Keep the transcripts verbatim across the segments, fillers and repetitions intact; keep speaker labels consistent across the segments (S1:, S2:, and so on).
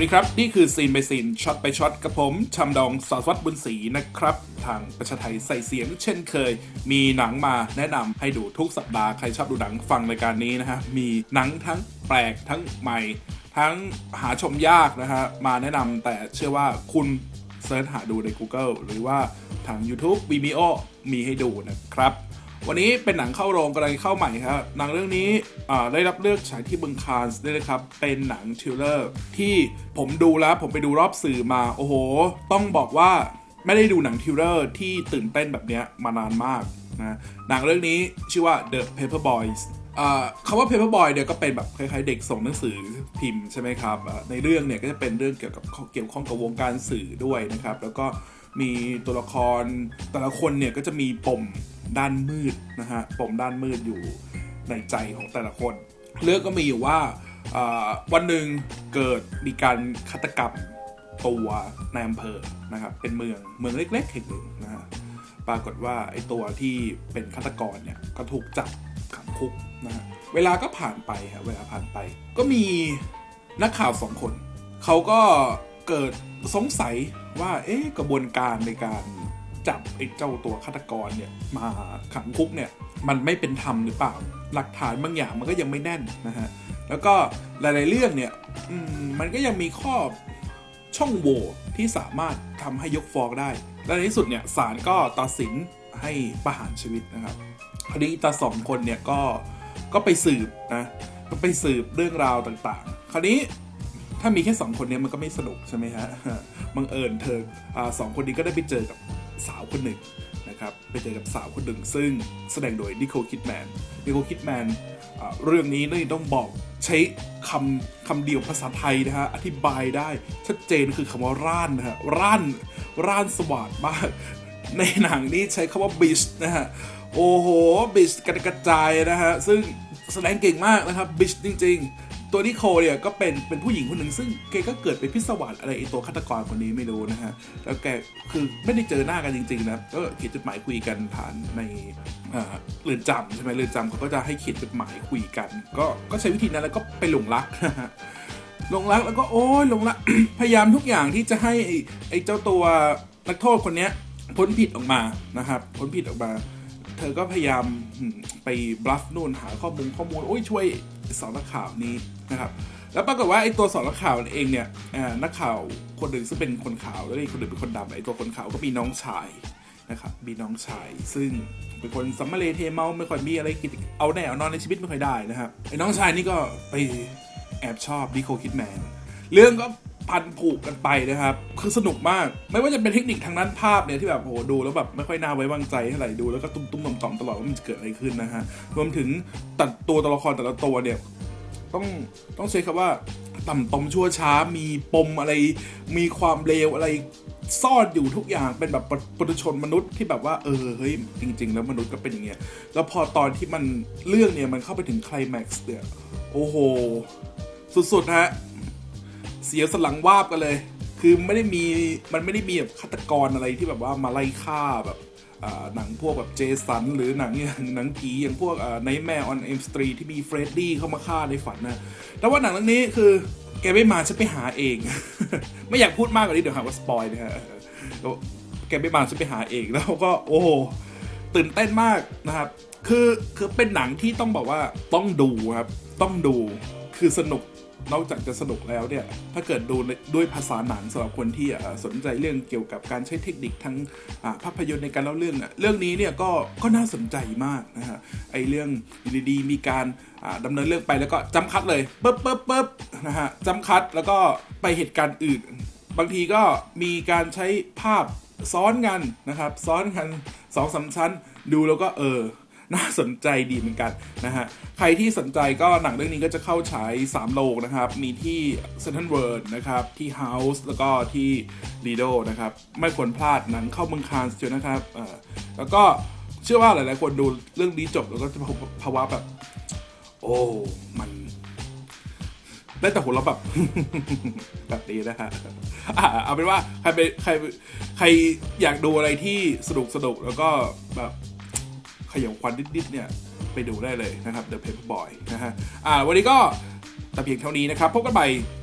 S1: ครับนี่คือซีนไปซีนช็อตไปช็อตกับผมชำดองสวัสดิ์บุญศรีนะครับทางประชาไทยใส่เสียงเช่นเคยมีหนังมาแนะนำให้ดูทุกสัปดาห์ใครชอบดูหนังฟังรายการนี้นะฮะมีหนังทั้งแปลกทั้งใหม่ทั้งหาชมยากนะฮะมาแนะนำแต่เชื่อว่าคุณเสิร์ชหาดูใน Google หรือว่าทาง YouTube Vimeo มีให้ดูนะครับวันนี้เป็นหนังเข้าโรงกำลังเข้าใหม่ครับหนังเรื่องนี้ได้รับเลือกฉายที่เมืองคานส์ด้วยนะครับเป็นหนังทริลเลอร์ที่ผมดูแล้วผมไปดูรอบสื่อมาโอ้โหต้องบอกว่าไม่ได้ดูหนังทริลเลอร์ที่ตื่นเต้นแบบนี้มานานมากนะหนังเรื่องนี้ชื่อว่า The Paper Boys คำว่า Paper Boy เนี่ยก็เป็นแบบคล้ายๆเด็กส่งหนังสือพิมพ์ใช่ไหมครับในเรื่องเนี่ยก็จะเป็นเรื่องเกี่ยวกับเกี่ยวข้องกับวงการสื่อด้วยนะครับแล้วก็มีตัวละครแต่ละคนเนี่ยก็จะมีปมด้านมืดนะฮะปมด้านมืดอยู่ในใจของแต่ละคนเรื่องก็มีอยู่ว่าวันหนึ่งเกิดมีการฆาตกรรมตัวในอำเภอนะครับเป็นเมืองเมืองเล็กๆแห่งหนึ่งนะฮะปรากฏว่าไอ้ตัวที่เป็นฆาตกรเนี่ยก็ถูกจับขังคุกนะฮะเวลาก็ผ่านไปฮะเวลาผ่านไปก็มีนักข่าวสองคนเขาก็เกิดสงสัยว่าเอ๊ะกระบวนการในการจับไอ้เจ้าตัวฆาตกรเนี่ยมาขังคุกเนี่ยมันไม่เป็นธรรมหรือเปล่าหลักฐานบางอย่างมันก็ยังไม่แน่นนะฮะแล้วก็หลายๆเรื่องเนี่ยมันก็ยังมีข้อช่องโหว่ที่สามารถทำให้ยกฟ้องได้และในที่สุดเนี่ยศาลก็ตัดสินให้ประหารชีวิตนะครับคดีตาสองคนเนี่ยก็ก็ไปสืบนะก็ไปสืบเรื่องราวต่างๆคราวนี้ถ้ามีแค่สองคนเนี่ยมันก็ไม่สนุกใช่ไหมฮะบังเอิญเธออ่าสองคนนี้ก็ได้ไปเจอกับสาวคนหนึ่งนะครับไปเจอกับสาวคนหนึ่งซึ่งแสดงโดยนิโคล คิดแมนนิโคล คิดแมนเรื่องนี้นี่ต้องบอกใช้คำคำเดียวภาษาไทยนะฮะอธิบายได้ชัดเจนคือคำว่าร่านนะฮะร่านร่านสว่างมากในหนังนี้ใช้คำว่าบิชนะฮะโอ้โหบิชกระจายนะฮะซึ่งแสดงเก่งมากนะครับบิชจริงๆตัวนิโคลเนี่ยก็เป็นเป็นผู้หญิงคนหนึ่งซึ่งแกก็เกิดเป็นพิศวาสอะไรไอตัวฆาตกรคนนี้ไม่รู้นะฮะแล้วแกคือไม่ได้เจอหน้ากันจริงๆนะก็เขียนจดหมายคุยกันผ่านในเรือนจำใช่ไหมเรือนจำเขาก็จะให้เขียนจดหมายคุยกันก็ก็ใช้วิธีนั้นแล้วก็ไปหลงรักนะฮะหลงรักแล้วก็โอ้ยหลงรัก พยายามทุกอย่างที่จะให้ไอ้เจ้าตัวนักโทษคนนี้พ้นผิดออกมานะครับพ้นผิดออกมาเธอก็พยายามไปบลัฟนู่นหาข้อมูลข้อมูลโอ้ยช่วยสอนนักข่าวนี้นะครับแล้วปรากฏว่าไอ้ตัวสอนนักข่าวเองเนี่ยนักข่าวคนหนึ่งซึ่งเป็นคนขาวแล้วอีกคนหนึ่งเป็นคนดำไอ้ตัวคนขาวก็มีน้องชายนะครับมีน้องชายซึ่งเป็นคนสัมมาเลเทเมาไม่ค่อยมีอะไรกินเอาแน่เอานอนในชีวิตไม่ค่อยได้นะครับไอ้น้องชายนี่ก็ไปแอบชอบนิโคล คิดแมนเรื่องก็พันผูกกันไปนะครับคือสนุกมากไม่ว่าจะเป็นเทคนิคทางด้านภาพเนี่ยที่แบบโหดูแล้วแบบไม่ค่อยน่าไว้วางใจเท่าไหร่ดูแล้วก็ตุ้มๆต่อมๆตลอดว่ามันจะเกิดอะไรขึ้นนะฮะรวมถึงตัดตัวตัวละครแต่ละตัวเนี่ยต้องต้องใช้คำว่าต่ำตมชั่วช้ามีปมอะไรมีความเลวอะไรซ่อนอยู่ทุกอย่างเป็นแบบปุถุชนมนุษย์ที่แบบว่าเออเฮ้ยจริงๆแล้วมนุษย์ก็เป็นอย่างเงี้ยแล้วพอตอนที่มันเรื่องเนี่ยมันเข้าไปถึงไคลแม็กซ์เนี่ยโอ้โหสุดๆฮะเสียสลังวาบกันเลยคือไม่ได้มีมันไม่ได้มีแบบฆาตกรอะไรที่แบบว่ามาไล่ฆ่าแบบหนังพวกแบบเจสันหรือหนังอย่างหนังผีอย่างพวกไนท์แมร์ออนเอลมสตรีทที่มีเฟรดดี้เข้ามาฆ่าในฝันนะแต่ว่าหนังเรื่องนี้คือแกไม่มาฉันไปหาเอง ไม่อยากพูดมากกว่านี้เดี๋ยวหาว่าสปอยนะฮะแกไม่มาฉันไปหาเองแล้วก็โอ้โหตื่นเต้นมากนะครับคือคือเป็นหนังที่ต้องบอกว่าต้องดูครับต้องดูคือสนุกนอกจากจะสนุกแล้วเนี่ยถ้าเกิดดูด้วยภาษาหนังสำหรับคนที่สนใจเรื่องเกี่ยวกับการใช้เทคนิคทั้งภาพยนตร์ในการเล่าเรื่องเรื่องนี้เนี่ยก็ก็น่าสนใจมากนะฮะไอเรื่องดีๆมีการดำเนินเรื่องไปแล้วก็จำคัดเลยปึ๊บปึ๊บปึ๊บนะฮะจำคัดแล้วก็ไปเหตุการณ์อื่นบางทีก็มีการใช้ภาพซ้อนกันนะครับซ้อนกัน สองสาม ชั้นดูแล้วก็เออน่าสนใจดีเหมือนกันนะฮะใครที่สนใจก็หนังเรื่องนี้ก็จะเข้าฉายสามโรงนะครับมีที่เซ็นทรัลเวิลด์นะครับที่ House แล้วก็ที่ Lido นะครับไม่ควรพลาดหนังเข้าเมืองคานส์เชียวนะครับเอ่อแล้วก็เชื่อว่าหลายๆคนดูเรื่องนี้จบแล้วก็จะภาวะแบบโอ้มันได้แต่หัวเราะแบบ แบบนี้นะฮะเอาเป็นว่าใครไปใครใครอยากดูอะไรที่สนุกสนุกแล้วก็แบบขยับควันนิดๆเนี่ยไปดูได้เลยนะครับ The Paper Boy นะฮะอ่าวันนี้ก็แต่เพียงเท่านี้นะครับพบกันใหม่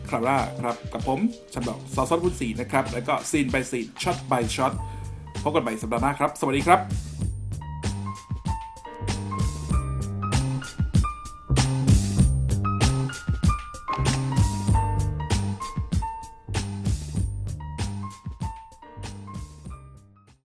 S1: คราร่าครับกับผมชำดอกซอสซอสบุญศรีนะครับแล้วก็ซีน by ซีนช็อต by ช็อตพบกันใหม่สัปดาห์หน้าครับสวัสดีครับ